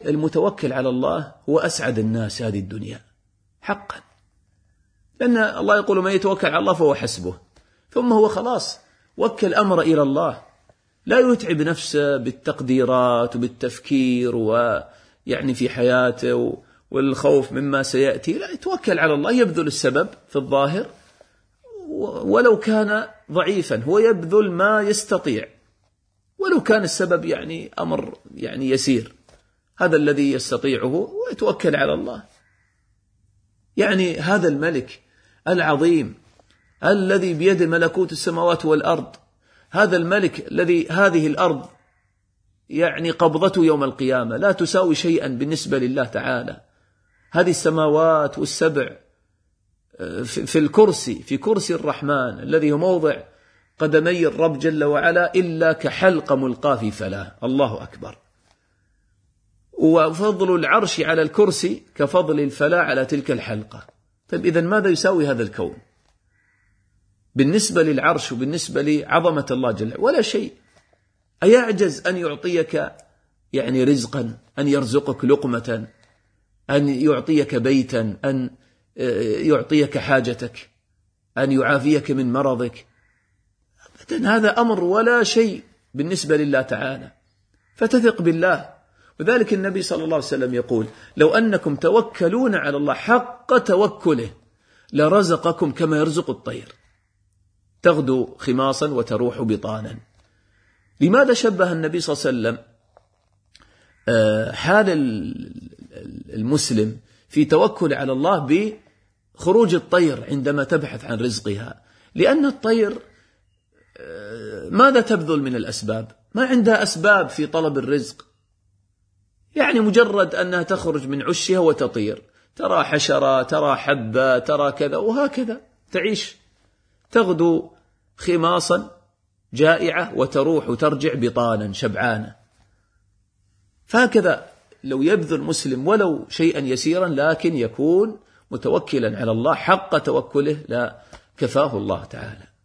المتوكل على الله هو أسعد الناس هذه الدنيا حقا، لأن الله يقول من يتوكل على الله فهو حسبه، ثم هو خلاص وكل أمر إلى الله، لا يتعب نفسه بالتقديرات وبالتفكير ويعني في حياته والخوف مما سيأتي، لا يتوكل على الله، يبذل السبب في الظاهر ولو كان ضعيفا، هو يبذل ما يستطيع ولو كان السبب يعني أمر يعني يسير، هذا الذي يستطيعه ويتوكل على الله. يعني هذا الملك العظيم الذي بيد ملكوت السماوات والأرض، هذا الملك الذي هذه الأرض يعني قبضته يوم القيامة لا تساوي شيئا بالنسبة لله تعالى، هذه السماوات والسبع في الكرسي، في كرسي الرحمن الذي هو موضع قدمي الرب جل وعلا إلا كحلقة ملقاة في فلاة، الله أكبر. وفضل العرش على الكرسي كفضل الفلاة على تلك الحلقة. طيب إذن ماذا يساوي هذا الكون بالنسبة للعرش وبالنسبة لعظمة الله جل وعلا؟ ولا شيء. أيعجز أن يعطيك يعني رزقا، أن يرزقك لقمة، أن يعطيك بيتا، أن يعطيك حاجتك، أن يعافيك من مرضك؟ هذا أمر ولا شيء بالنسبة لله تعالى، فتثق بالله. وذلك النبي صلى الله عليه وسلم يقول لو أنكم توكلون على الله حق توكله لرزقكم كما يرزق الطير تغدو خماصا وتروح بطانا. لماذا شبه النبي صلى الله عليه وسلم حال المسلم في توكل على الله بخروج الطير عندما تبحث عن رزقها؟ لأن الطير ماذا تبذل من الأسباب؟ ما عندها أسباب في طلب الرزق، يعني مجرد أنها تخرج من عشها وتطير، ترى حشرة، ترى حبة، ترى كذا، وهكذا تعيش، تغدو خماصا جائعة وتروح وترجع بطانا شبعانة. فهكذا لو يبذل مسلم ولو شيئا يسيرا لكن يكون متوكلا على الله حق توكله لا كفاه الله تعالى.